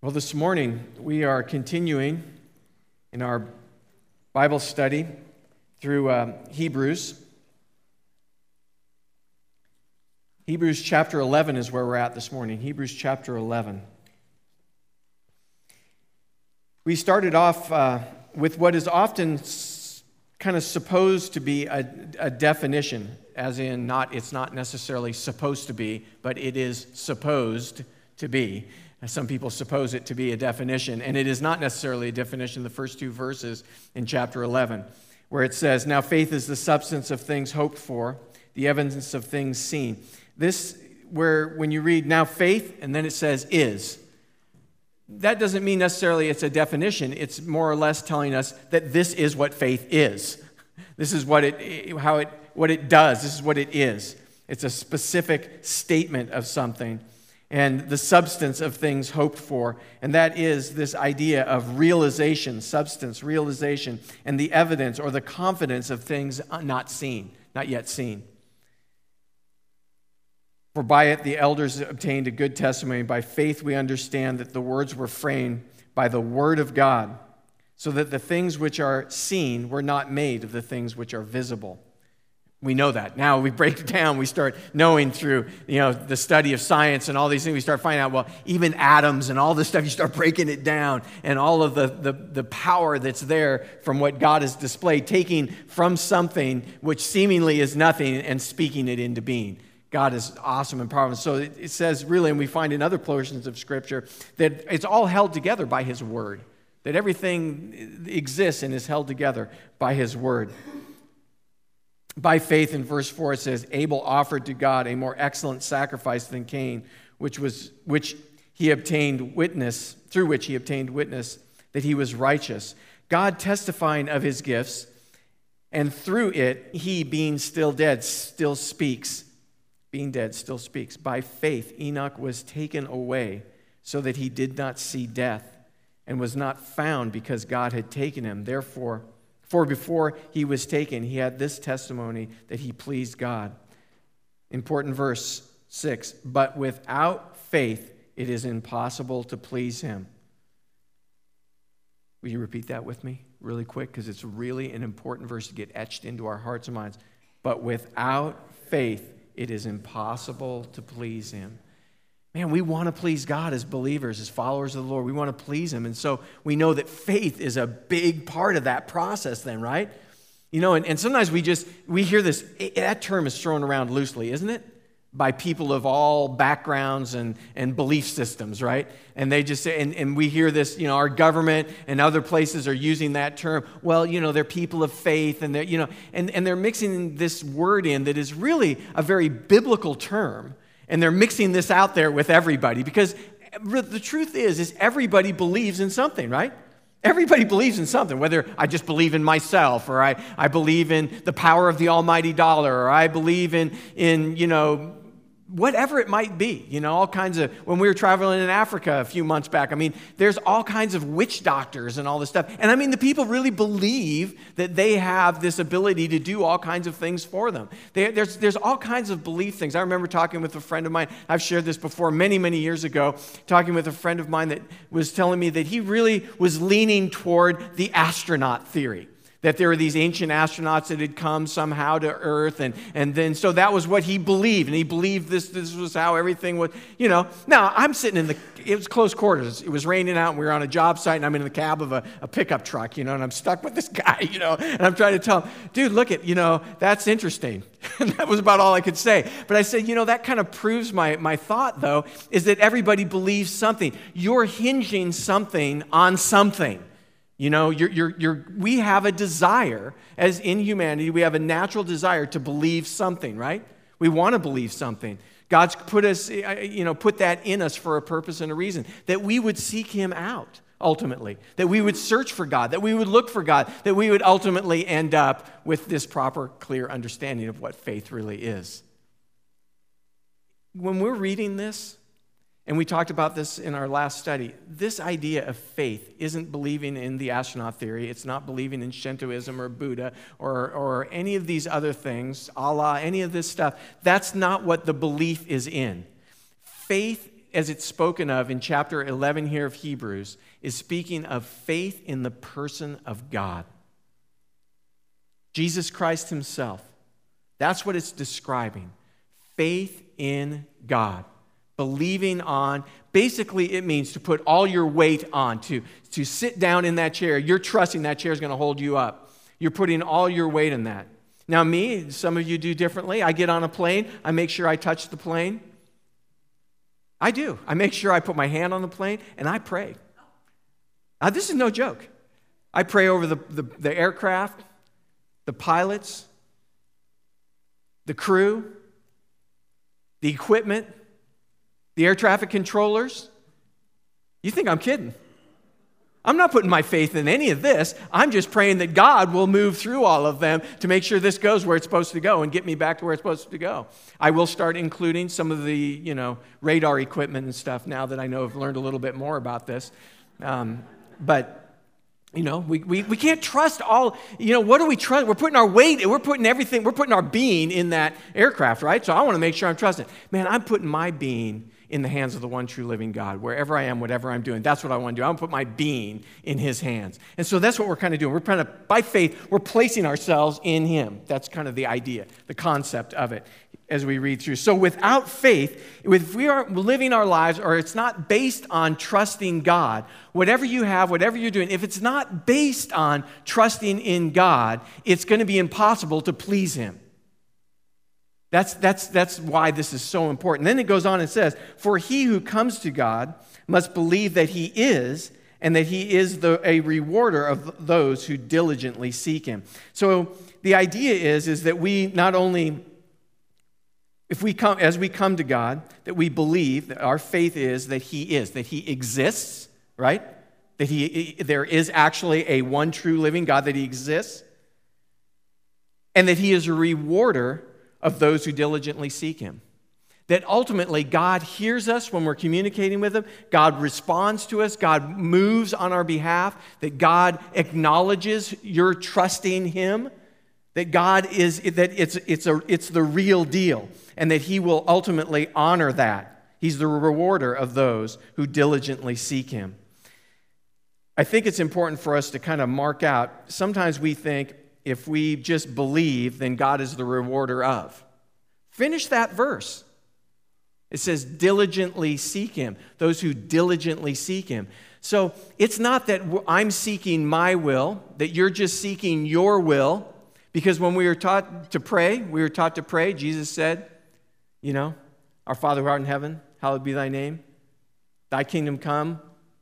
Well, this morning we are continuing in our Bible study through Hebrews. Hebrews chapter 11 is where we're at this morning. Hebrews chapter 11. We started off with what is often kind of supposed to be a definition, as in it's not necessarily supposed to be, but it is supposed to be. Some people suppose it to be a definition, and it is not necessarily a definition. The first two verses in chapter 11, where it says, "Now faith is the substance of things hoped for, the evidence of things seen." This, where when you read "now faith," and then it says "is," that doesn't mean necessarily it's a definition. It's more or less telling us that this is what faith is. This is what it does. This is what it is. It's a specific statement of something. And the substance of things hoped for. And that is this idea of realization, substance, realization, and the evidence or the confidence of things not seen, not yet seen. For by it the elders obtained a good testimony. By faith we understand that the words were framed by the word of God, so that the things which are seen were not made of the things which are visible. We know that. Now we break it down. We start knowing through, the study of science and all these things. We start finding out, well, even atoms and all this stuff, you start breaking it down. And all of the power that's there from what God has displayed, taking from something which seemingly is nothing and speaking it into being. God is awesome and powerful. So it says really, and we find in other portions of Scripture, that it's all held together by His Word. That everything exists and is held together by His Word. By faith, in verse 4, it says, Abel offered to God a more excellent sacrifice than Cain, through which he obtained witness that he was righteous. God testifying of his gifts, and through it, he, being still dead, still speaks. Being dead, still speaks. By faith, Enoch was taken away so that he did not see death, and was not found because God had taken him. For before he was taken, he had this testimony that he pleased God. Important verse 6. But without faith, it is impossible to please him. Will you repeat that with me really quick? Because it's really an important verse to get etched into our hearts and minds. But without faith, it is impossible to please him. Man, we want to please God as believers, as followers of the Lord. We want to please Him. And so we know that faith is a big part of that process then, right? And sometimes we hear this, that term is thrown around loosely, isn't it? By people of all backgrounds and belief systems, right? And they just say, and we hear this, our government and other places are using that term. Well, they're people of faith, and they're, and they're mixing this word in that is really a very biblical term. And they're mixing this out there with everybody because the truth is everybody believes in something, right? Everybody believes in something, whether I just believe in myself or I believe in the power of the almighty dollar or I believe in whatever it might be, all kinds of, when we were traveling in Africa a few months back, there's all kinds of witch doctors and all this stuff. And the people really believe that they have this ability to do all kinds of things for them. There's all kinds of belief things. I remember talking with a friend of mine, I've shared this before many, many years ago, talking with a friend of mine that was telling me that he really was leaning toward the astronaut theory. That there were these ancient astronauts that had come somehow to Earth, and then so that was what he believed, and he believed this was how everything was, Now, I'm sitting it was close quarters. It was raining out, and we were on a job site, and I'm in the cab of a pickup truck, and I'm stuck with this guy, and I'm trying to tell him, dude, look at, that's interesting. And that was about all I could say. But I said, that kind of proves my thought, though, is that everybody believes something. You're hinging something on something. We have a desire, as in humanity, we have a natural desire to believe something, right? We want to believe something. God's put that in us for a purpose and a reason, that we would seek Him out, ultimately, that we would search for God, that we would look for God, that we would ultimately end up with this proper, clear understanding of what faith really is. When we're reading this, and we talked about this in our last study, this idea of faith isn't believing in the astronaut theory. It's not believing in Shintoism or Buddha or any of these other things, Allah, any of this stuff. That's not what the belief is in. Faith as it's spoken of in chapter 11 here of Hebrews, is speaking of faith in the person of God. Jesus Christ himself. That's what it's describing. Faith in God. Believing on, basically it means to put all your weight on, to sit down in that chair. You're trusting that chair is going to hold you up. You're putting all your weight in that. Now me, some of you do differently. I get on a plane. I make sure I touch the plane. I do. I make sure I put my hand on the plane and I pray. Now, this is no joke. I pray over the aircraft, the pilots, the crew, the equipment, the air traffic controllers. You think I'm kidding? I'm not putting my faith in any of this. I'm just praying that God will move through all of them to make sure this goes where it's supposed to go and get me back to where it's supposed to go. I will start including some of the, radar equipment and stuff now that I know I've learned a little bit more about this. But we can't trust all, what do we trust? We're putting our weight, we're putting everything, we're putting our being in that aircraft, right? So I want to make sure I'm trusting. Man, I'm putting my being in the hands of the one true living God. Wherever I am, whatever I'm doing, that's what I want to do. I want to put my being in his hands. And so that's what we're kind of doing. We're kind of, by faith, we're placing ourselves in him. That's kind of the idea, the concept of it as we read through. So without faith, if we are living our lives, or it's not based on trusting God, whatever you have, whatever you're doing, if it's not based on trusting in God, it's going to be impossible to please him. That's why this is so important. Then it goes on and says, for he who comes to God must believe that he is, and that he is a rewarder of those who diligently seek him. So the idea is that we not only, as we come to God, that we believe that our faith is that he exists, right? That there is actually a one true living God, that he exists, and that he is a rewarder of those who diligently seek him. That ultimately God hears us when we're communicating with him. God responds to us. God moves on our behalf. That God acknowledges you're trusting him. That God is, that it's the real deal. And that he will ultimately honor that. He's the rewarder of those who diligently seek him. I think it's important for us to kind of mark out, sometimes we think, if we just believe, then God is the rewarder of. Finish that verse. It says, diligently seek him. Those who diligently seek him. So it's not that I'm seeking my will, that you're just seeking your will. Because when we were taught to pray, Jesus said, our Father who art in heaven, hallowed be thy name. Thy kingdom come.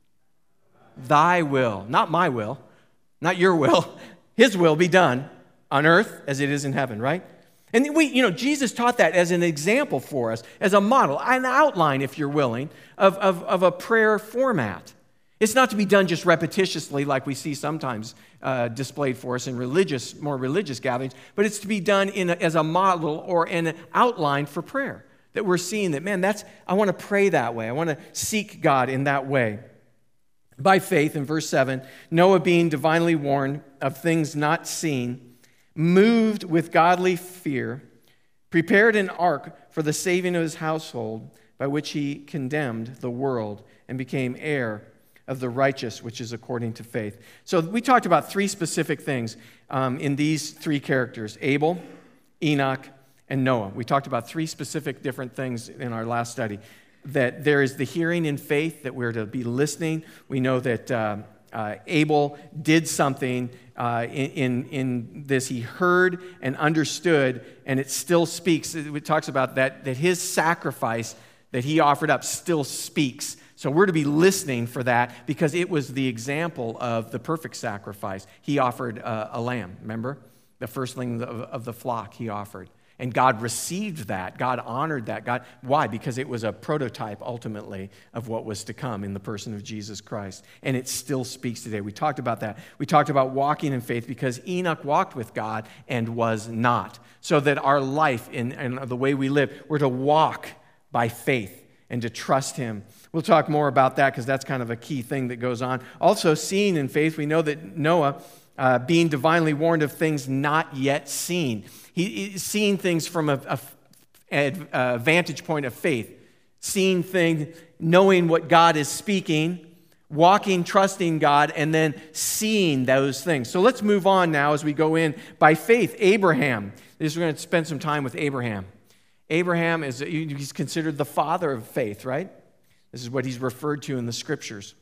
Thy will, not my will, not your will. His will be done on earth as it is in heaven, right? And Jesus taught that as an example for us, as a model, an outline, if you're willing, of a prayer format. It's not to be done just repetitiously like we see sometimes displayed for us in more religious gatherings, but it's to be done as a model or an outline for prayer. That we're seeing that, man, I want to pray that way. I want to seek God in that way. By faith, in verse 7, Noah being divinely warned of things not seen, moved with godly fear, prepared an ark for the saving of his household, by which he condemned the world and became heir of the righteous, which is according to faith. So we talked about three specific things in these three characters, Abel, Enoch, and Noah. We talked about three specific different things in our last study. That there is the hearing in faith, that we're to be listening. We know that Abel did something in this. He heard and understood, and it still speaks. It talks about that his sacrifice that he offered up still speaks. So we're to be listening for that because it was the example of the perfect sacrifice. He offered a lamb, remember? The firstling of the flock he offered. And God received that. God honored that. Why? Because it was a prototype, ultimately, of what was to come in the person of Jesus Christ. And it still speaks today. We talked about that. We talked about walking in faith because Enoch walked with God and was not. So that our life and the way we live, we're to walk by faith and to trust him. We'll talk more about that because that's kind of a key thing that goes on. Also, seeing in faith, we know that Noah, being divinely warned of things not yet seen. He's seeing things from a vantage point of faith. seeing things, knowing what God is speaking, walking, trusting God, and then seeing those things. So let's move on now as we go in by faith. Abraham. We're going to spend some time with Abraham. Abraham he's considered the father of faith, right? This is what he's referred to in the scriptures.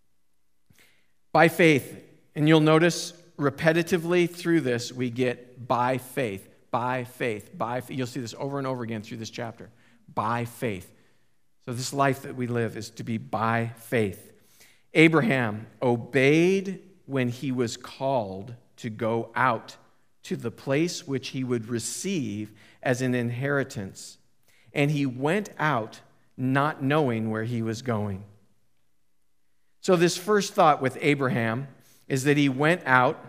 By faith, and you'll notice repetitively through this, we get by faith, by faith, by faith. You'll see this over and over again through this chapter. By faith. So this life that we live is to be by faith. Abraham obeyed when he was called to go out to the place which he would receive as an inheritance. And he went out not knowing where he was going. So this first thought with Abraham is that he went out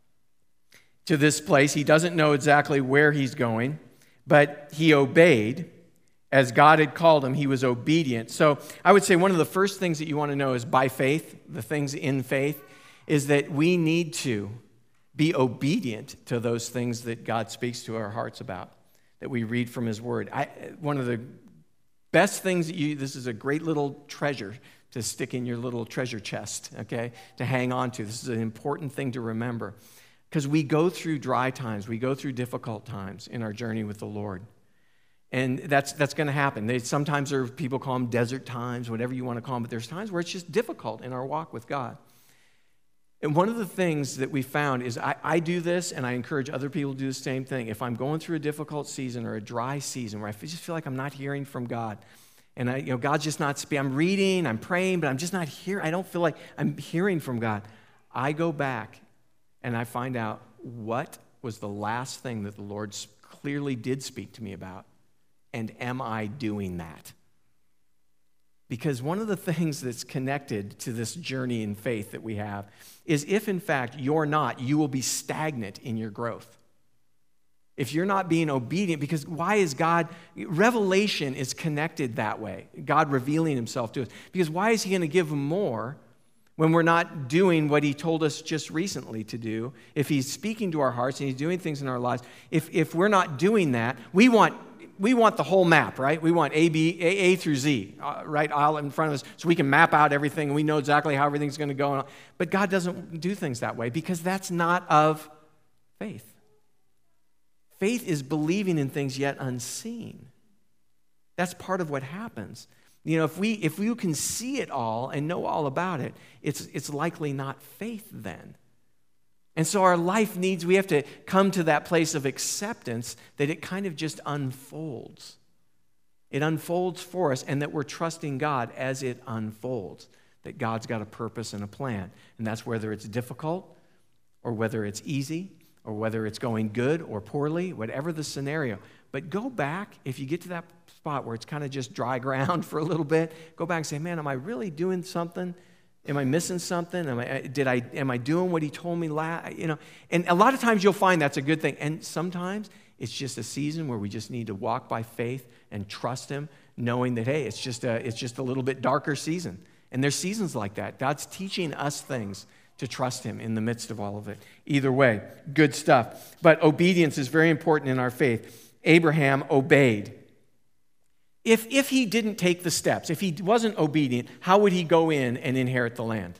to this place. He doesn't know exactly where he's going, but he obeyed. As God had called him, he was obedient. So I would say one of the first things that you want to know is by faith, the things in faith, is that we need to be obedient to those things that God speaks to our hearts about, that we read from his word. One of the best things this is a great little treasure to stick in your little treasure chest, okay, to hang on to. This is an important thing to remember because we go through dry times, we go through difficult times in our journey with the Lord. And that's going to happen. Sometimes people call them desert times, whatever you want to call them, but there's times where it's just difficult in our walk with God. And one of the things that we found is I do this, and I encourage other people to do the same thing. If I'm going through a difficult season or a dry season where I just feel like I'm not hearing from God, and God's just not speaking, I'm reading, I'm praying, but I'm just not hearing. I don't feel like I'm hearing from God. I go back and I find out what was the last thing that the Lord clearly did speak to me about. And am I doing that? Because one of the things that's connected to this journey in faith that we have is if, in fact, you're not, you will be stagnant in your growth. If you're not being obedient, because why is God, revelation is connected that way, God revealing himself to us. Because why is he going to give more when we're not doing what he told us just recently to do? If he's speaking to our hearts and he's doing things in our lives, if we're not doing that, we want the whole map, right? We want A through Z, right, all in front of us, so we can map out everything and we know exactly how everything's going to go. But God doesn't do things that way because that's not of faith. Faith is believing in things yet unseen. That's part of what happens. If we can see it all and know all about it, it's likely not faith then. And so our life we have to come to that place of acceptance that it kind of just unfolds. It unfolds for us, and that we're trusting God as it unfolds, that God's got a purpose and a plan. And that's whether it's difficult or whether it's easy or whether it's going good or poorly, whatever the scenario. But go back, if you get to that spot where it's kind of just dry ground for a little bit, go back and say, man, am I really doing something? Am I missing something? Am I doing what he told me last? And a lot of times you'll find that's a good thing. And sometimes it's just a season where we just need to walk by faith and trust him, knowing that, hey, it's just a little bit darker season. And there's seasons like that. God's teaching us things to trust him in the midst of all of it. Either way, good stuff. But obedience is very important in our faith. Abraham obeyed. If he didn't take the steps, if he wasn't obedient, how would he go in and inherit the land?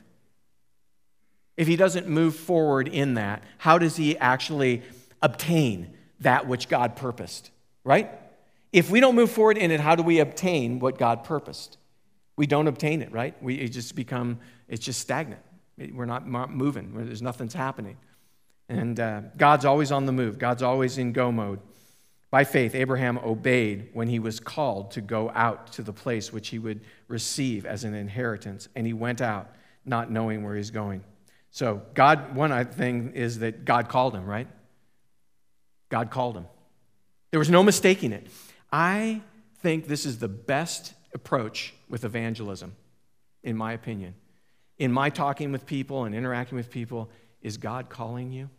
If he doesn't move forward in that, how does he actually obtain that which God purposed, right? If we don't move forward in it, how do we obtain what God purposed? We don't obtain it, right? It's just stagnant. We're not moving. There's nothing's happening. And God's always on the move. God's always in go mode. By faith, Abraham obeyed when he was called to go out to the place which he would receive as an inheritance, and he went out not knowing where he's going. So one thing is that God called him, right? God called him. There was no mistaking it. I think this is the best approach with evangelism, in my opinion. In my talking with people and interacting with people, is God calling you?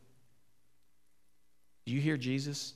Do you hear Jesus?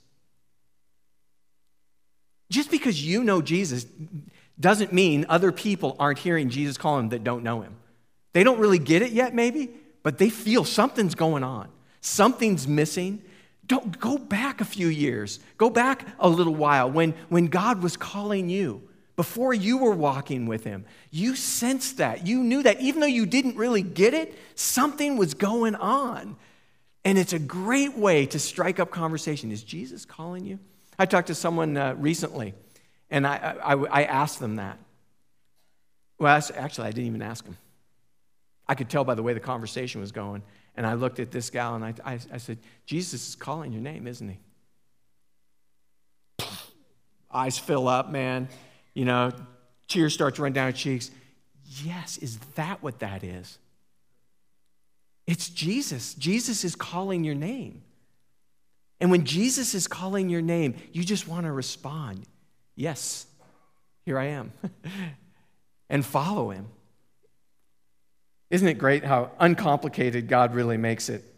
Just because you know Jesus doesn't mean other people aren't hearing Jesus call them that don't know him. They don't really get it yet, maybe, but they feel something's going on. Something's missing. Don't go back a few years. Go back a little while when God was calling you. Before you were walking with him, you sensed that. You knew that. Even though you didn't really get it, something was going on. And it's a great way to strike up conversation. Is Jesus calling you? I talked to someone recently, and I asked them that. Well, actually, I didn't even ask them. I could tell by the way the conversation was going. And I looked at this gal, and I said, Jesus is calling your name, isn't he? Eyes fill up, man. You know, tears start to run down her cheeks. Yes, is that what that is? It's Jesus. Jesus is calling your name. And when Jesus is calling your name, you just want to respond. Yes, here I am. And follow him. Isn't it great how uncomplicated God really makes it?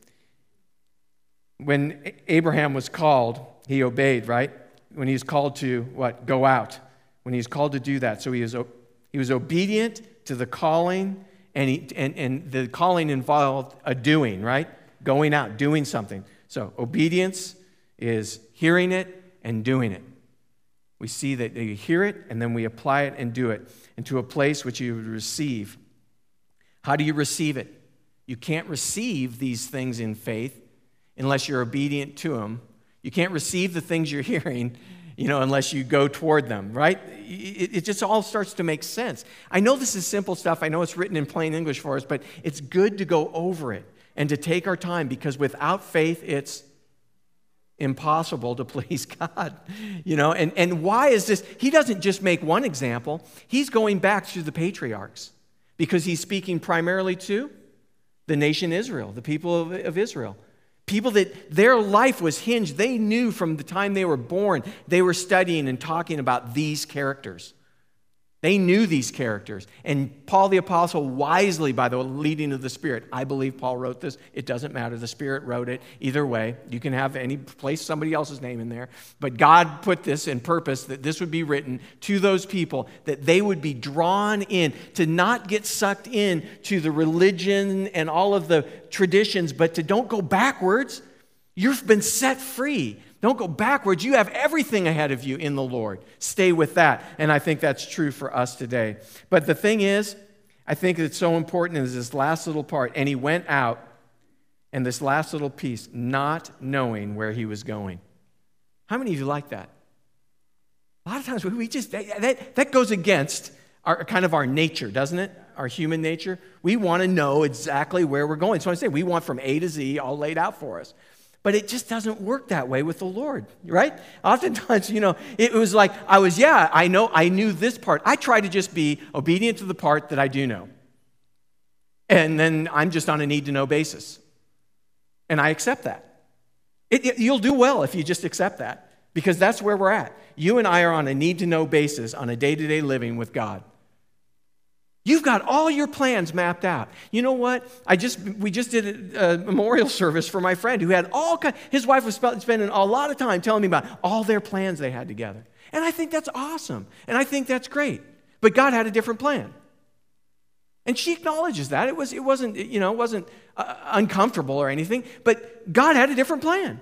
When Abraham was called, he obeyed, right? When he was called to, what? Go out. When he was called to do that. So he was obedient to the calling, and the calling involved a doing, right? Going out, doing something. So obedience is hearing it and doing it. We see that you hear it, and then we apply it and do it into a place which you would receive. How do you receive it? You can't receive these things in faith unless you're obedient to them. You can't receive the things you're hearing, unless you go toward them, right? It just all starts to make sense. I know this is simple stuff. I know it's written in plain English for us, but it's good to go over it and to take our time, because without faith, it's impossible to please God. And why is this? He doesn't just make one example. He's going back to the patriarchs, because he's speaking primarily to the nation Israel, the people of Israel. People that their life was hinged. They knew from the time they were born, they were studying and talking about these characters. They knew these characters. And Paul the Apostle wisely, by the leading of the Spirit, I believe Paul wrote this. It doesn't matter. The Spirit wrote it. Either way, you can have any place somebody else's name in there. But God put this in purpose that this would be written to those people, that they would be drawn in, to not get sucked in to the religion and all of the traditions, but to don't go backwards. You've been set free. Don't go backwards. You have everything ahead of you in the Lord. Stay with that. And I think that's true for us today. But the thing is, I think it's so important is this last little part. And he went out, and this last little piece, not knowing where he was going. How many of you like that? A lot of times we just, that goes against our nature, doesn't it? Our human nature. We want to know exactly where we're going. So I say we want from A to Z all laid out for us. But it just doesn't work that way with the Lord, right? Oftentimes, it was like, I knew this part. I try to just be obedient to the part that I do know. And then I'm just on a need-to-know basis. And I accept that. You'll do well if you just accept that, because that's where we're at. You and I are on a need-to-know basis on a day-to-day living with God. You've got all your plans mapped out. You know what? We just did a memorial service for my friend who had his wife was spending a lot of time telling me about all their plans they had together. And I think that's awesome. And I think that's great. But God had a different plan. And she acknowledges that. It wasn't uncomfortable or anything, but God had a different plan.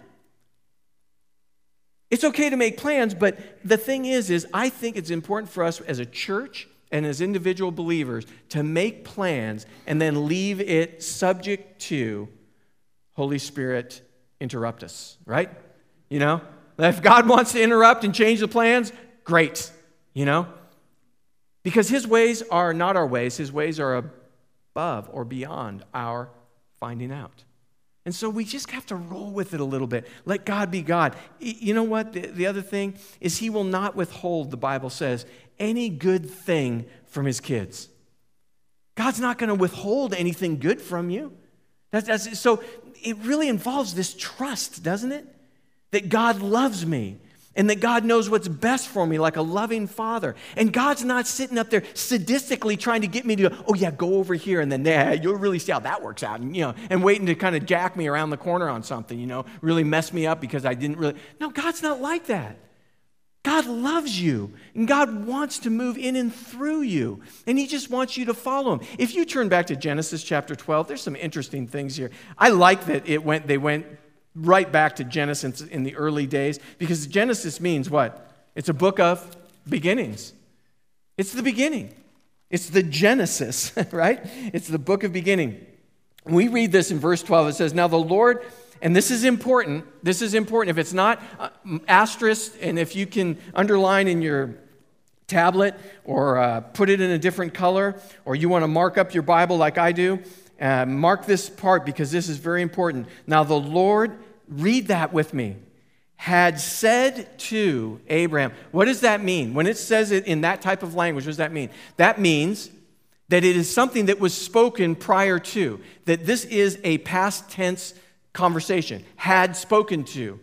It's okay to make plans, but the thing is I think it's important for us as a church and as individual believers to make plans and then leave it subject to Holy Spirit interrupt us, right? If God wants to interrupt and change the plans, great, because his ways are not our ways. His ways are above or beyond our finding out. And so we just have to roll with it a little bit. Let God be God. You know what? The other thing is he will not withhold, the Bible says, any good thing from his kids. God's not going to withhold anything good from you. So it really involves this trust, doesn't it? That God loves me and that God knows what's best for me like a loving father. And God's not sitting up there sadistically trying to get me to, go over here and then you'll really see how that works out. And waiting to kind of jack me around the corner on something, really mess me up because I didn't really. No, God's not like that. God loves you, and God wants to move in and through you, and he just wants you to follow him. If you turn back to Genesis chapter 12, there's some interesting things here. I like that they went right back to Genesis in the early days, because Genesis means what? It's a book of beginnings. It's the beginning. It's the Genesis, right? It's the book of beginning. We read this in verse 12. It says, now the Lord, and this is important. This is important. If it's not asterisk, and if you can underline in your tablet or put it in a different color, or you want to mark up your Bible like I do, mark this part because this is very important. Now the Lord, read that with me, had said to Abraham. What does that mean? When it says it in that type of language, what does that mean? That means that it is something that was spoken prior to, that this is a past tense conversation, had spoken to.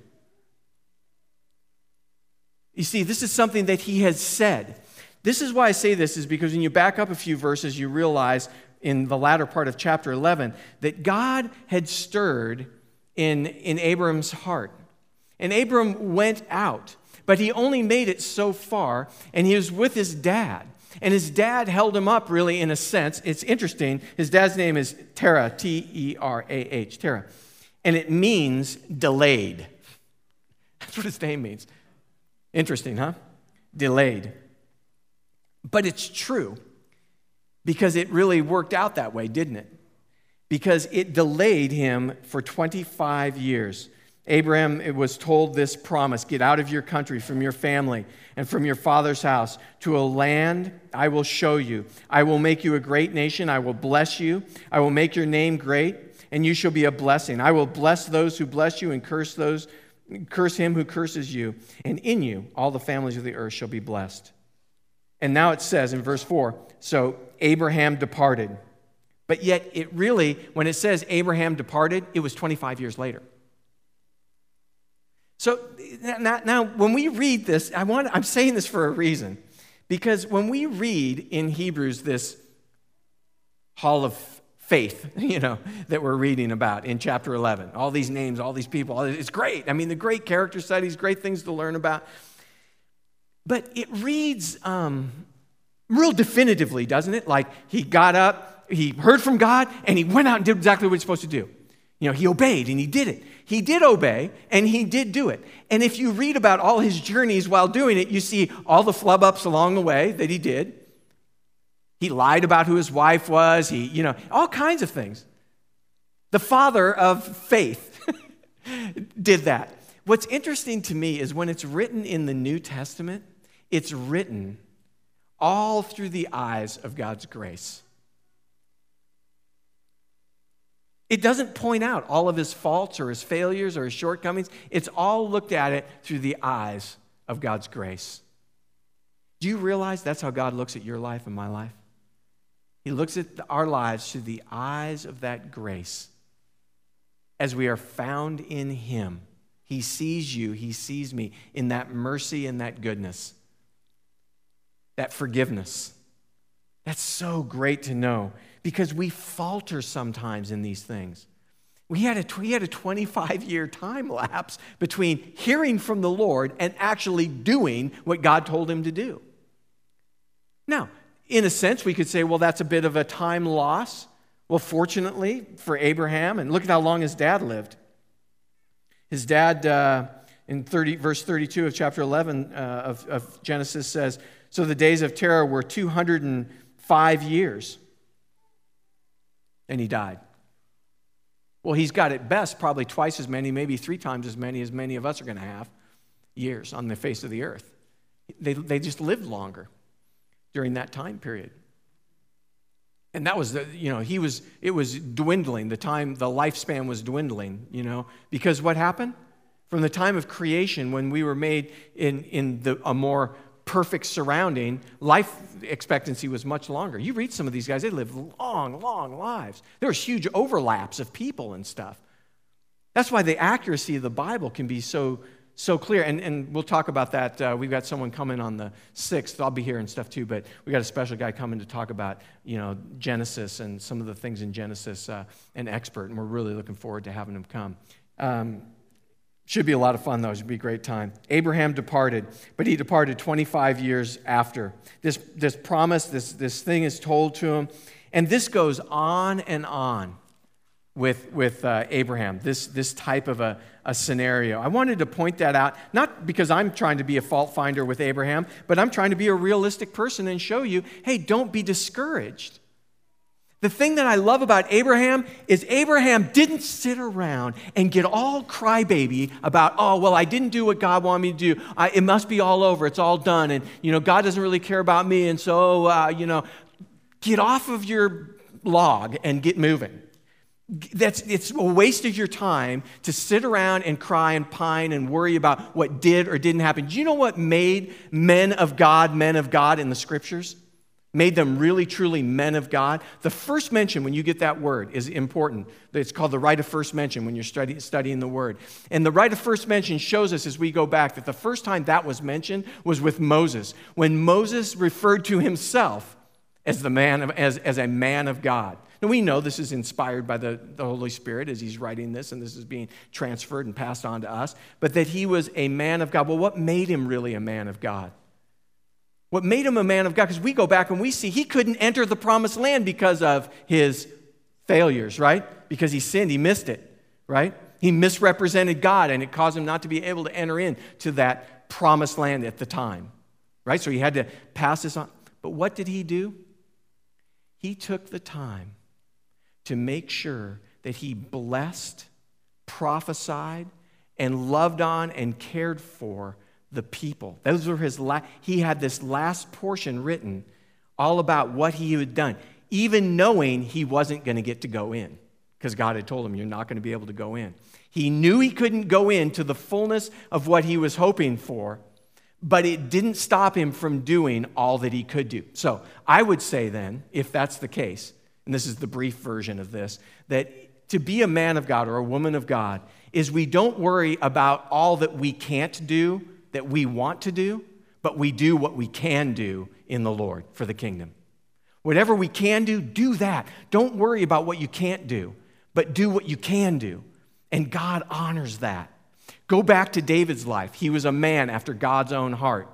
You see, this is something that he has said. This is why I say this, is because when you back up a few verses, you realize in the latter part of chapter 11 that God had stirred in Abram's heart. And Abram went out, but he only made it so far, and he was with his dad. And his dad held him up, really, in a sense. It's interesting. His dad's name is Terah, T-E-R-A-H, Terah. And it means delayed. That's what his name means. Interesting, huh? Delayed. But it's true, because it really worked out that way, didn't it? Because it delayed him for 25 years. Abraham was told this promise, get out of your country, from your family, and from your father's house, to a land I will show you. I will make you a great nation. I will bless you. I will make your name great, and you shall be a blessing. I will bless those who bless you and curse him who curses you. And in you, all the families of the earth shall be blessed. And now it says in verse 4, so Abraham departed. But yet it really, when it says Abraham departed, it was 25 years later. So now when we read this, I'm saying this for a reason. Because when we read in Hebrews this hall of faith, that we're reading about in chapter 11, all these names, all these people, it's great. I mean, the great character studies, great things to learn about. But it reads real definitively, doesn't it? Like he got up, he heard from God, and he went out and did exactly what he's supposed to do. He obeyed and he did it. He did obey and he did do it. And if you read about all his journeys while doing it, you see all the flub-ups along the way that he did. He lied about who his wife was. All kinds of things. The father of faith did that. What's interesting to me is when it's written in the New Testament, it's written all through the eyes of God's grace. It doesn't point out all of his faults or his failures or his shortcomings. It's all looked at it through the eyes of God's grace. Do you realize that's how God looks at your life and my life? He looks at our lives through the eyes of that grace. As we are found in him, he sees you, he sees me in that mercy and that goodness, that forgiveness. That's so great to know. Because we falter sometimes in these things. We had a 25-year time lapse between hearing from the Lord and actually doing what God told him to do. Now, in a sense, we could say, well, that's a bit of a time loss. Well, fortunately for Abraham, and look at how long his dad lived. His dad, in verse 32 of chapter 11 of Genesis says, so the days of Terah were 205 years. And he died. Well, he's got at best probably twice as many, maybe 3 times as many of us are going to have years on the face of the earth. They just lived longer during that time period. And that was it was dwindling. The lifespan was dwindling, because what happened? From the time of creation, when we were made in a more perfect surrounding, life expectancy was much longer. You read some of these guys, they live long, long lives. There was huge overlaps of people and stuff. That's why the accuracy of the Bible can be so clear. And we'll talk about that. We've got someone coming on the 6th. I'll be here and stuff too, but we got a special guy coming to talk about, Genesis and some of the things in Genesis, an expert, and we're really looking forward to having him come. Should be a lot of fun, though. It should be a great time. Abraham departed, but he departed 25 years after. This promise, this thing is told to him, and this goes on and on. with Abraham, this type of a scenario. I wanted to point that out, not because I'm trying to be a fault finder with Abraham, but I'm trying to be a realistic person and show you, hey, don't be discouraged. The thing that I love about Abraham is Abraham didn't sit around and get all crybaby about, oh, well, I didn't do what God wanted me to do. It must be all over. It's all done. And, God doesn't really care about me. And so, get off of your log and get moving. It's a waste of your time to sit around and cry and pine and worry about what did or didn't happen. Do you know what made men of God in the Scriptures? Made them really, truly men of God? The first mention, when you get that word, is important. It's called the right of first mention when you're studying the word. And the right of first mention shows us as we go back that the first time that was mentioned was with Moses, when Moses referred to himself as a man of God. And we know this is inspired by the Holy Spirit as he's writing this, and this is being transferred and passed on to us, but that he was a man of God. Well, what made him really a man of God? What made him a man of God? Because we go back and we see he couldn't enter the promised land because of his failures, right? Because he sinned, he missed it, right? He misrepresented God, and it caused him not to be able to enter into that promised land at the time, right? So he had to pass this on. But what did he do? He took the time to make sure that he blessed, prophesied, and loved on and cared for the people. Those were he had this last portion written all about what he had done, even knowing he wasn't going to get to go in because God had told him, you're not going to be able to go in. He knew he couldn't go into the fullness of what he was hoping for, but it didn't stop him from doing all that he could do. So I would say then, if that's the case, and this is the brief version of this, that to be a man of God or a woman of God is we don't worry about all that we can't do, that we want to do, but we do what we can do in the Lord for the kingdom. Whatever we can do that. Don't worry about what you can't do, but do what you can do. And God honors that. Go back to David's life. He was a man after God's own heart.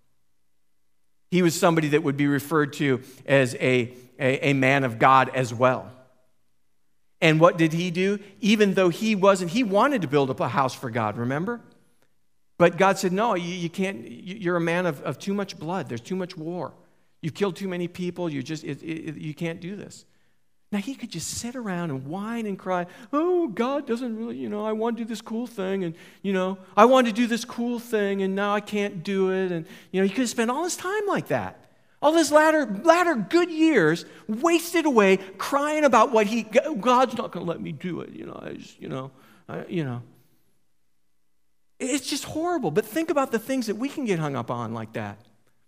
He was somebody that would be referred to as a man of God as well. And what did he do? Even though he wanted to build up a house for God, remember? But God said, no, you can't. You're a man of too much blood. There's too much war. You've killed too many people. You can't do this. Now, he could just sit around and whine and cry, oh, God doesn't really, I want to do this cool thing. And, I want to do this cool thing, and now I can't do it. And, he could have spent all his time like that. All his latter good years wasted away crying about what God's not going to let me do it. It's just horrible. But think about the things that we can get hung up on like that.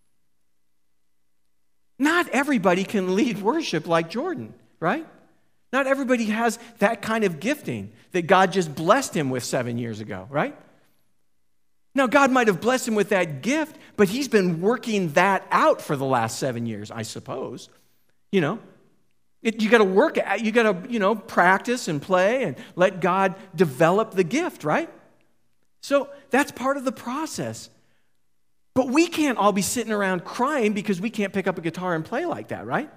Not everybody can lead worship like Jordan, right? Not everybody has that kind of gifting that God just blessed him with 7 years ago, right? Now, God might have blessed him with that gift, but he's been working that out for the last 7 years, I suppose. You got to work, you got to, practice and play and let God develop the gift, right? So that's part of the process. But we can't all be sitting around crying because we can't pick up a guitar and play like that, right?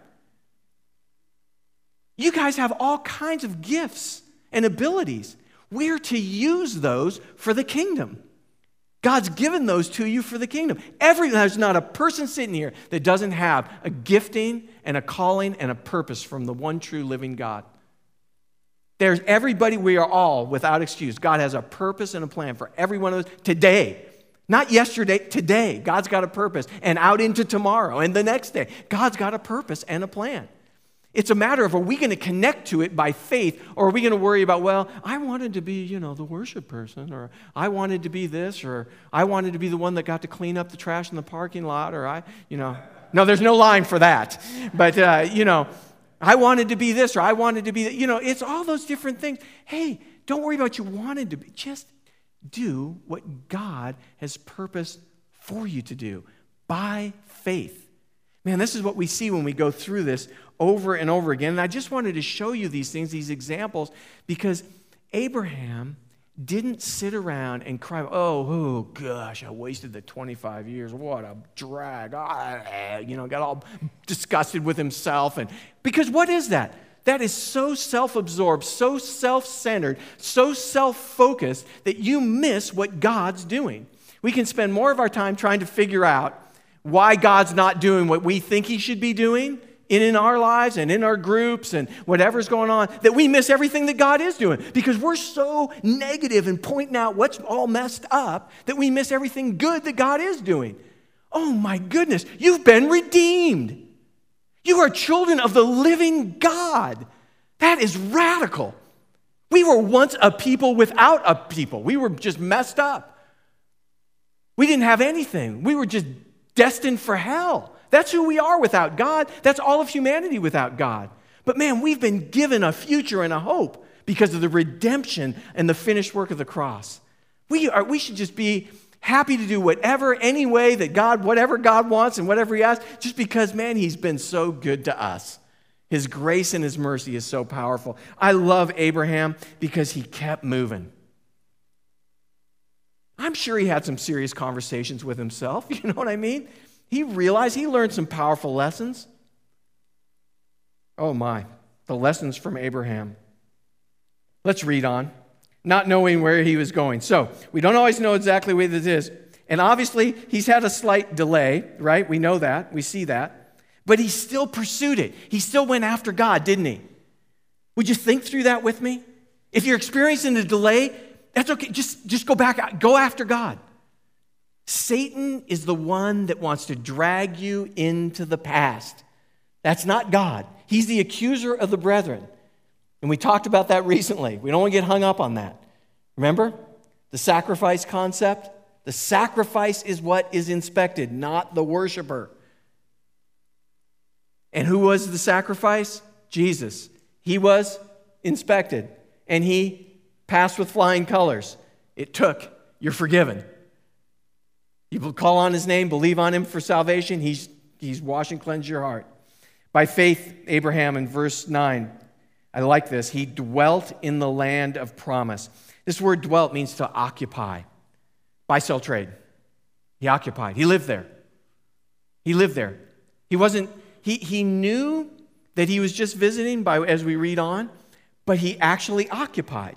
You guys have all kinds of gifts and abilities. We're to use those for the kingdom. God's given those to you for the kingdom. There's not a person sitting here that doesn't have a gifting and a calling and a purpose from the one true living God. There's everybody, we are all, without excuse. God has a purpose and a plan for every one of us today. Not yesterday, today. God's got a purpose. And out into tomorrow and the next day. God's got a purpose and a plan. It's a matter of, are we going to connect to it by faith, or are we going to worry about, well, I wanted to be, the worship person, or I wanted to be this, or I wanted to be the one that got to clean up the trash in the parking lot, or No, there's no line for that. But, I wanted to be this, or I wanted to be that. It's all those different things. Hey, don't worry about what you wanted to be. Just do what God has purposed for you to do by faith. Man, this is what we see when we go through this over and over again. And I just wanted to show you these things, these examples, because Abraham didn't sit around and cry, oh gosh, I wasted the 25 years. What a drag. Got all disgusted with himself. Because what is that? That is so self-absorbed, so self-centered, so self-focused that you miss what God's doing. We can spend more of our time trying to figure out why God's not doing what we think he should be doing in our lives and in our groups and whatever's going on, that we miss everything that God is doing because we're so negative and pointing out what's all messed up that we miss everything good that God is doing. Oh my goodness, you've been redeemed. You are children of the living God. That is radical. We were once a people without a people. We were just messed up. We didn't have anything. We were just destined for hell. That's who we are without God. That's all of humanity without God. But man, we've been given a future and a hope because of the redemption and the finished work of the cross. We should just be happy to do whatever, any way that God, whatever God wants and whatever he asks, just because, man, he's been so good to us. His grace and his mercy is so powerful. I love Abraham because he kept moving. I'm sure he had some serious conversations with himself. You know what I mean? He realized he learned some powerful lessons. Oh my, the lessons from Abraham. Let's read on. Not knowing where he was going. So, we don't always know exactly where this is. And obviously, he's had a slight delay, right? We know that. We see that. But he still pursued it. He still went after God, didn't he? Would you think through that with me? If you're experiencing a delay, that's okay. Just go back. Go after God. Satan is the one that wants to drag you into the past. That's not God. He's the accuser of the brethren. And we talked about that recently. We don't want to get hung up on that. Remember the sacrifice concept? The sacrifice is what is inspected, not the worshiper. And who was the sacrifice? Jesus. He was inspected, and he passed with flying colors. It took. You're forgiven. You call on his name, believe on him for salvation, he's wash and cleanse your heart. By faith, Abraham in verse 9, I like this, he dwelt in the land of promise. This word dwelt means to occupy. Buy-sell trade. He occupied. He lived there. He lived there. He knew that he was just visiting as we read on, but he actually occupied.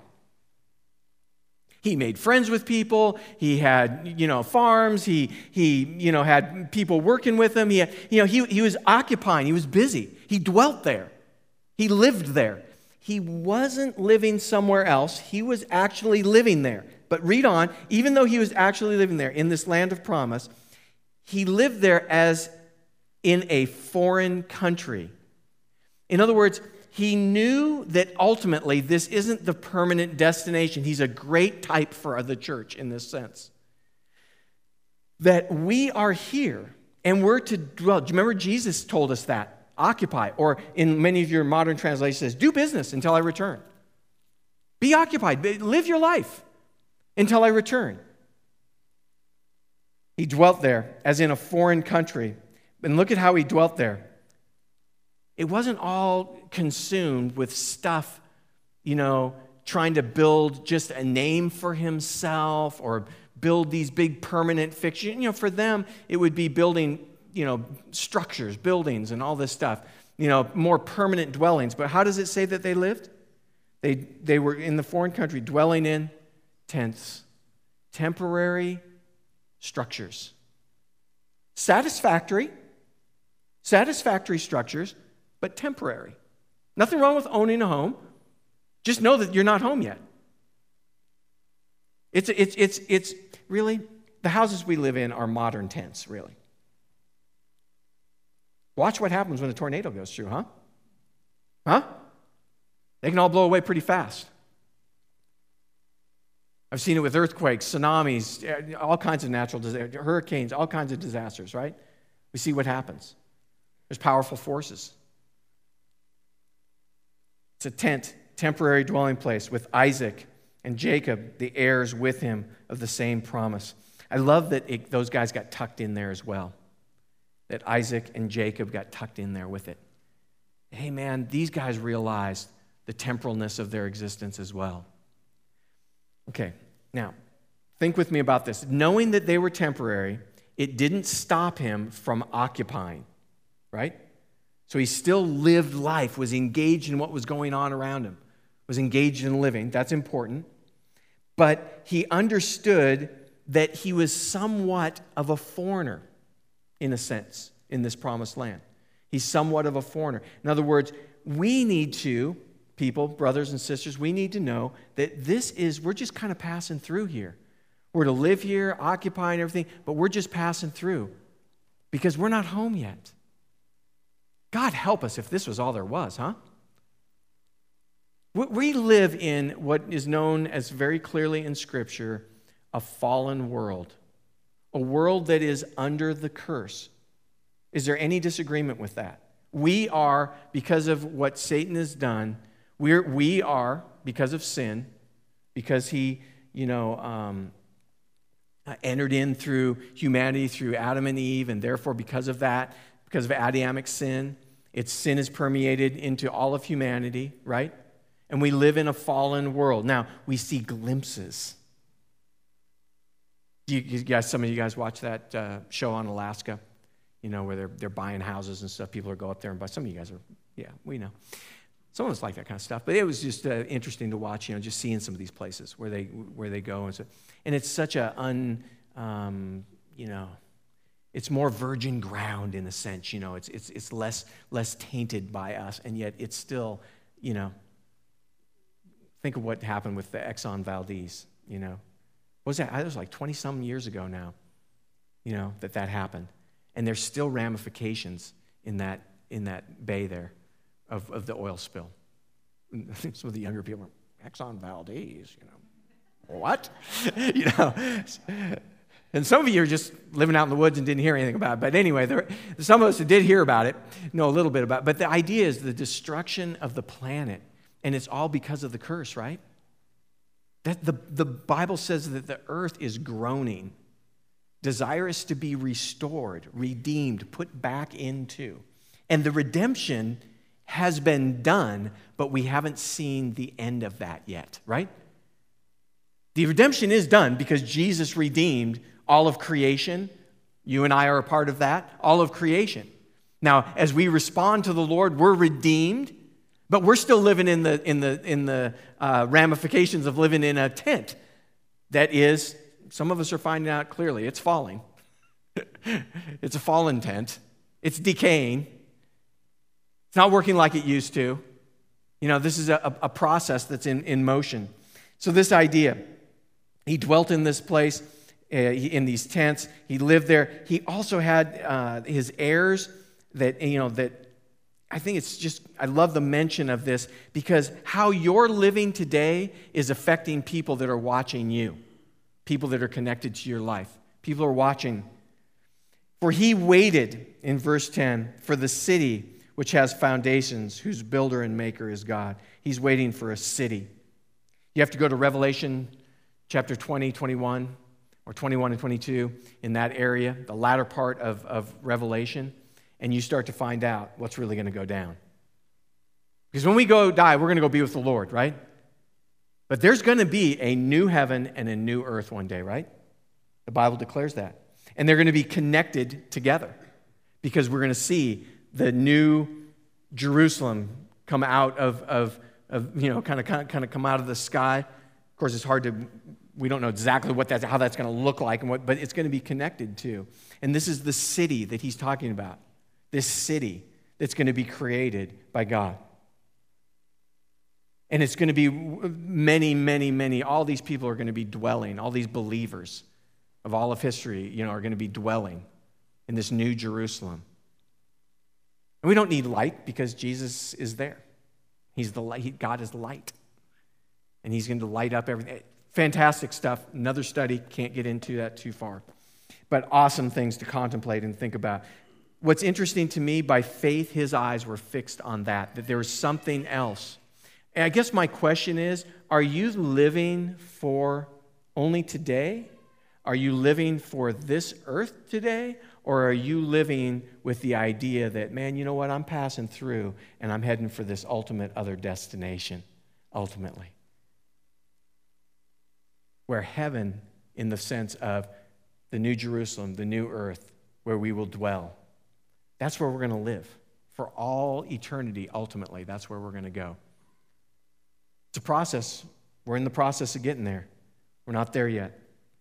He made friends with people. He had, farms. He had people working with him. He was occupying. He was busy. He dwelt there. He lived there. He wasn't living somewhere else. He was actually living there. But read on. Even though he was actually living there in this land of promise, he lived there as in a foreign country. In other words, he knew that ultimately this isn't the permanent destination. He's a great type for the church in this sense. That we are here and we're to dwell. Do you remember Jesus told us that? Occupy. Or in many of your modern translations, it says, do business until I return. Be occupied. Live your life until I return. He dwelt there as in a foreign country. And look at how he dwelt there. It wasn't all consumed with stuff, trying to build just a name for himself or build these big permanent fixtures. For them, it would be building, structures, buildings, and all this stuff, more permanent dwellings. But how does it say that they lived? They were in the foreign country, dwelling in tents, temporary structures. Satisfactory structures, but temporary. Nothing wrong with owning a home. Just know that you're not home yet. It's really, the houses we live in are modern tents, really. Watch what happens when a tornado goes through, huh? Huh? They can all blow away pretty fast. I've seen it with earthquakes, tsunamis, all kinds of natural disasters, hurricanes, all kinds of disasters, right? We see what happens. There's powerful forces. It's a tent, temporary dwelling place with Isaac and Jacob, the heirs with him of the same promise. I love that those guys got tucked in there as well, that Isaac and Jacob got tucked in there with it. Hey, man, these guys realized the temporalness of their existence as well. Okay, now, think with me about this. Knowing that they were temporary, it didn't stop him from occupying, right? So he still lived life, was engaged in what was going on around him, was engaged in living. That's important. But he understood that he was somewhat of a foreigner, in a sense, in this promised land. He's somewhat of a foreigner. In other words, we need to, people, brothers and sisters, we need to know that we're just kind of passing through here. We're to live here, occupying everything, but we're just passing through because we're not home yet. God help us if this was all there was, huh? We live in what is known as very clearly in Scripture a fallen world, a world that is under the curse. Is there any disagreement with that? We are, because of what Satan has done, we are, because of sin, because he, entered in through humanity, through Adam and Eve, and therefore because of that, because of Adamic sin, sin is permeated into all of humanity, right? And we live in a fallen world. Now, we see glimpses. Some of you guys watch that show on Alaska, where they're buying houses and stuff. People go up there and buy. Some of you guys are, yeah, we know. Some of us like that kind of stuff. But it was just interesting to watch, just seeing some of these places where they go. And it's such it's more virgin ground in a sense. It's less tainted by us, and yet it's still, think of what happened with the Exxon Valdez, What was that? It was like 20-some years ago now, that happened. And there's still ramifications in that bay there of the oil spill. Some of the younger people are, Exxon Valdez, what? And some of you are just living out in the woods and didn't hear anything about it. But anyway, some of us that did hear about it know a little bit about it. But the idea is the destruction of the planet. And it's all because of the curse, right? That the Bible says that the earth is groaning, desirous to be restored, redeemed, put back into. And the redemption has been done, but we haven't seen the end of that yet, right? The redemption is done because Jesus redeemed all of creation. You and I are a part of that, all of creation. Now, as we respond to the Lord, we're redeemed, but we're still living in the ramifications of living in a tent that is, some of us are finding out clearly, it's falling. It's a fallen tent. It's decaying. It's not working like it used to. This is a process that's in motion. So this idea, he dwelt in this place, in these tents. He lived there. He also had his heirs that I think it's just, I love the mention of this because how you're living today is affecting people that are watching you, people that are connected to your life. People are watching. For he waited, in verse 10, for the city which has foundations, whose builder and maker is God. He's waiting for a city. You have to go to Revelation chapter 20, 21, or 21 and 22, in that area, the latter part of Revelation, and you start to find out what's really going to go down. Because when we go die, we're going to go be with the Lord, right? But there's going to be a new heaven and a new earth one day, right? The Bible declares that. And they're going to be connected together because we're going to see the new Jerusalem come out of kind of come out of the sky. Of course, it's hard to, we don't know exactly how that's going to look like, but it's going to be connected to. And this is the city that he's talking about, this city that's going to be created by God. And it's going to be many, all these people are going to be dwelling, all these believers of all of history, are going to be dwelling in this new Jerusalem. And we don't need light because Jesus is there. He's the light. God is light. And he's going to light up everything. Fantastic stuff. Another study. Can't get into that too far. But awesome things to contemplate and think about. What's interesting to me, by faith, his eyes were fixed on that there was something else. And I guess my question is, are you living for only today? Are you living for this earth today? Or are you living with the idea that, man, you know what, I'm passing through and I'm heading for this ultimate other destination, ultimately? Where heaven, in the sense of the new Jerusalem, the new earth, where we will dwell. That's where we're going to live for all eternity, ultimately. That's where we're going to go. It's a process. We're in the process of getting there. We're not there yet.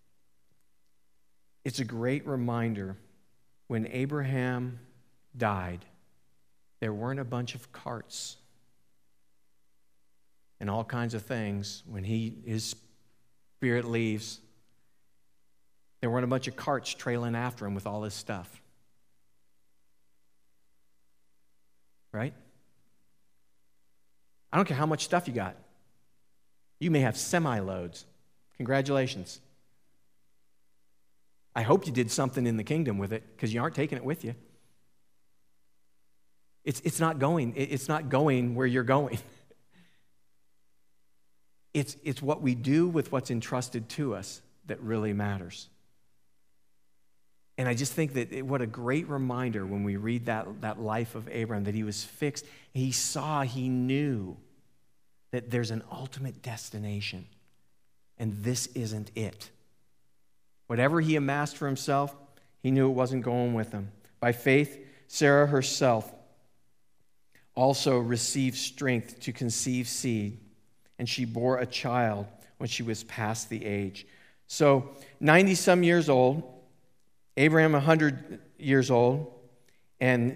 It's a great reminder when Abraham died, there weren't a bunch of carts and all kinds of things. When his spirit leaves, there weren't a bunch of carts trailing after him with all his stuff. Right? I don't care how much stuff you got. You may have semi-loads. Congratulations. I hope you did something in the kingdom with it, because you aren't taking it with you. It's not going where you're going. It's what we do with what's entrusted to us that really matters. And I just think that what a great reminder when we read that life of Abraham, that he was fixed. He knew that there's an ultimate destination, and this isn't it. Whatever he amassed for himself, he knew it wasn't going with him. By faith, Sarah herself also received strength to conceive seed, and she bore a child when she was past the age. So, 90-some years old, Abraham 100 years old, and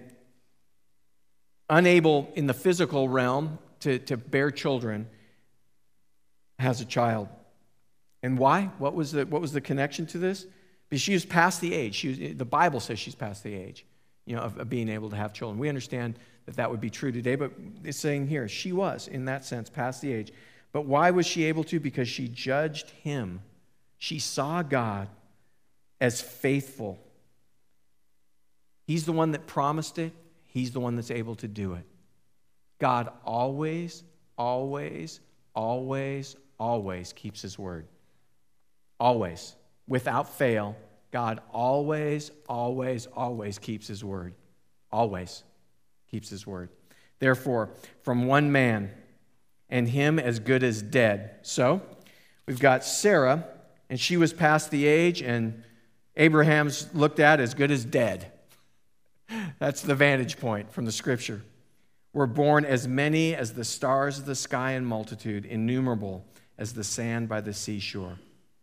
unable in the physical realm to bear children, has a child. And why? What was the connection to this? Because she was past the age. The Bible says she's past the age, of being able to have children. We understand that would be true today, but it's saying here, she was, in that sense, past the age. But why was she able to? Because she judged him. She saw God as faithful. He's the one that promised it. He's the one that's able to do it. God always, always, always, always keeps his word. Always. Without fail, God always, always, always keeps his word. Always keeps his word. Therefore, from one man, and him as good as dead. So, we've got Sarah, and she was past the age, and Abraham's looked at as good as dead. That's the vantage point from the scripture. We're born as many as the stars of the sky in multitude, innumerable as the sand by the seashore.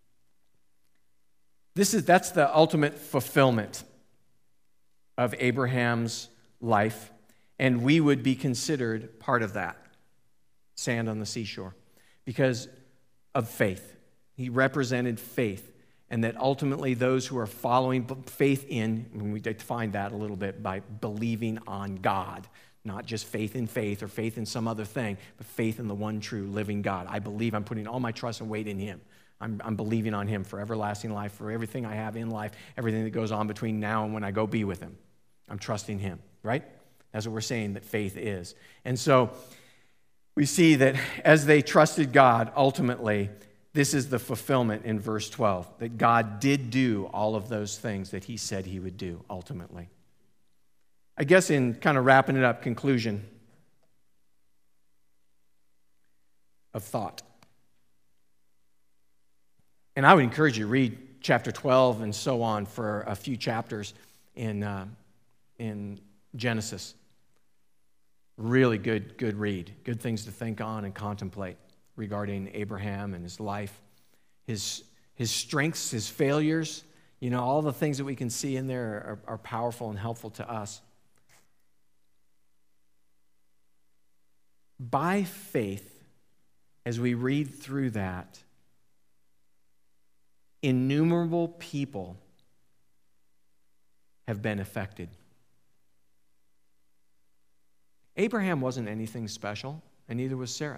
That's the ultimate fulfillment of Abraham's life, and we would be considered part of that, sand on the seashore, because of faith. He represented faith, and that ultimately those who are following faith in, when we define that a little bit, by believing on God, not just faith or faith in some other thing, but faith in the one true living God. I believe I'm putting all my trust and weight in him. I'm believing on him for everlasting life, for everything I have in life, everything that goes on between now and when I go be with him. I'm trusting him, right? That's what we're saying that faith is. And so we see that as they trusted God, ultimately, this is the fulfillment in verse 12, that God did do all of those things that he said he would do, ultimately. I guess in kind of wrapping it up, conclusion of thought. And I would encourage you to read chapter 12 and so on for a few chapters in Genesis. Really good read. Good things to think on and contemplate regarding Abraham and his life, his strengths, his failures. All the things that we can see in there are powerful and helpful to us. By faith, as we read through that, innumerable people have been affected. Abraham wasn't anything special, and neither was Sarah.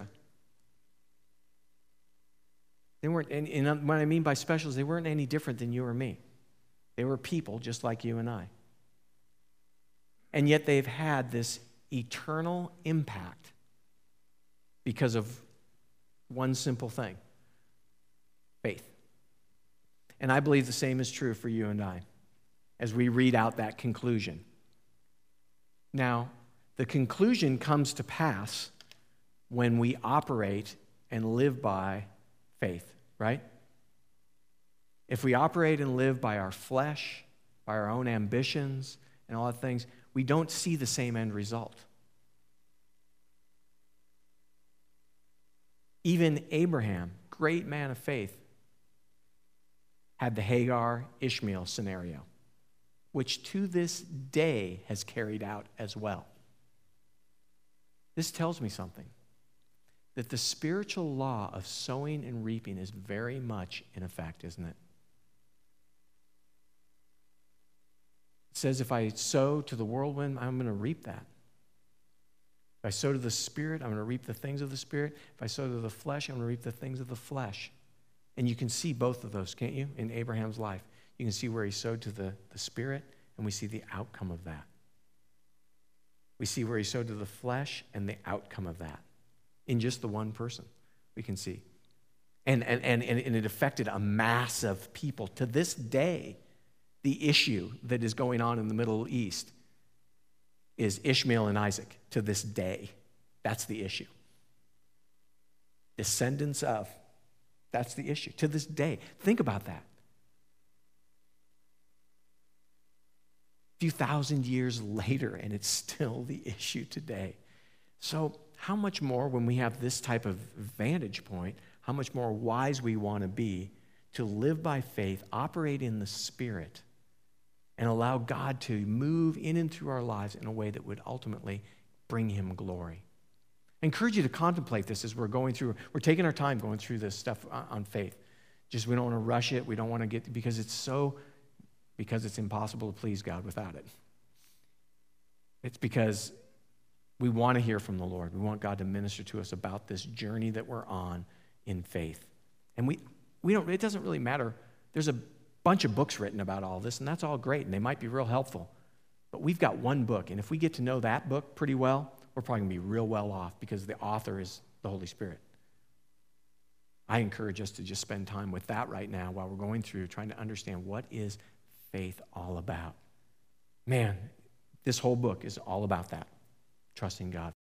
They weren't, and what I mean by special is they weren't any different than you or me. They were people just like you and I. And yet they've had this eternal impact because of one simple thing: faith. And I believe the same is true for you and I as we read out that conclusion. Now, the conclusion comes to pass when we operate and live by faith, right? If we operate and live by our flesh, by our own ambitions and all that things, we don't see the same end result. Even Abraham, great man of faith, had the Hagar Ishmael scenario, which to this day has carried out as well. This tells me something, that the spiritual law of sowing and reaping is very much in effect, isn't it? It says if I sow to the whirlwind, I'm going to reap that. If I sow to the Spirit, I'm going to reap the things of the Spirit. If I sow to the flesh, I'm going to reap the things of the flesh. And you can see both of those, can't you, in Abraham's life? You can see where he sowed to the Spirit, and we see the outcome of that. We see where he sowed to the flesh and the outcome of that. In just the one person, we can see. And it affected a mass of people. To this day, the issue that is going on in the Middle East is Ishmael and Isaac. To this day, that's the issue. Descendants of, that's the issue. To this day, think about that. A few thousand years later, and it's still the issue today. So how much more, when we have this type of vantage point, how much more wise we want to be to live by faith, operate in the Spirit, and allow God to move in and through our lives in a way that would ultimately bring him glory. I encourage you to contemplate this as we're going through. We're taking our time going through this stuff on faith. Just we don't want to rush it. We don't want to get, because it's impossible to please God without it. It's because we want to hear from the Lord. We want God to minister to us about this journey that we're on in faith. And it doesn't really matter. There's a bunch of books written about all this, and that's all great, and they might be real helpful. But we've got one book, and if we get to know that book pretty well, we're probably going to be real well off because the author is the Holy Spirit. I encourage us to just spend time with that right now while we're going through trying to understand what is faith all about. Man, this whole book is all about that, trusting God.